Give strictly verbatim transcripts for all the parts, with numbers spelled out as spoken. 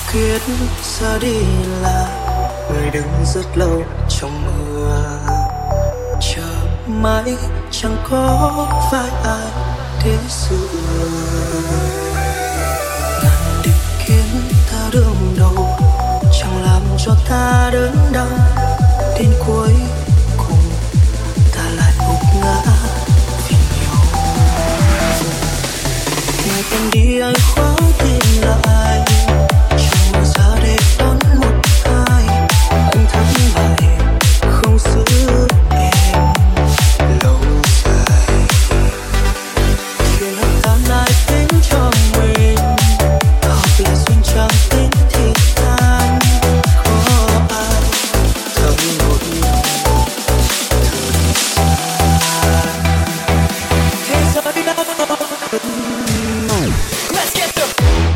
Quyết ra đi là người đứng rất lâu trong mưa, chờ mãi chẳng có vai ai để dựa. Ngàn định kiến ta đương đầu chẳng làm cho ta đớn đau, đến cuối cùng ta lại gục ngã vì nhau. Ngày tan đi anh khóa tin lại, chẳng bao giờ để đón một ai. Anh thất bại không giữ em lâu dài, khi lòng ta lại tính cho mình học là duyên chẳng tính thì anh có ai thầm một nhau thật xa. Thế giới đã có Let's get the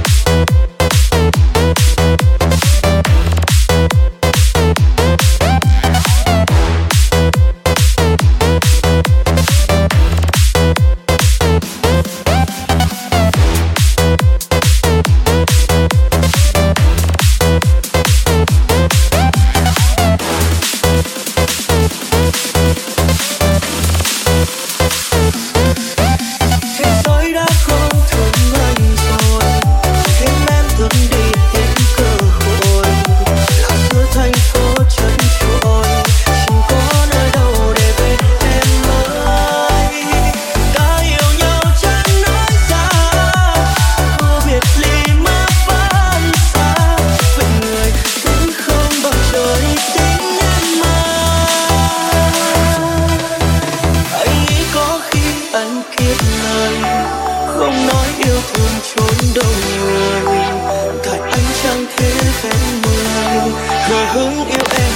không nói yêu thương trốn đâu người, tại anh chẳng thể vẹn mười, hờ hững yêu em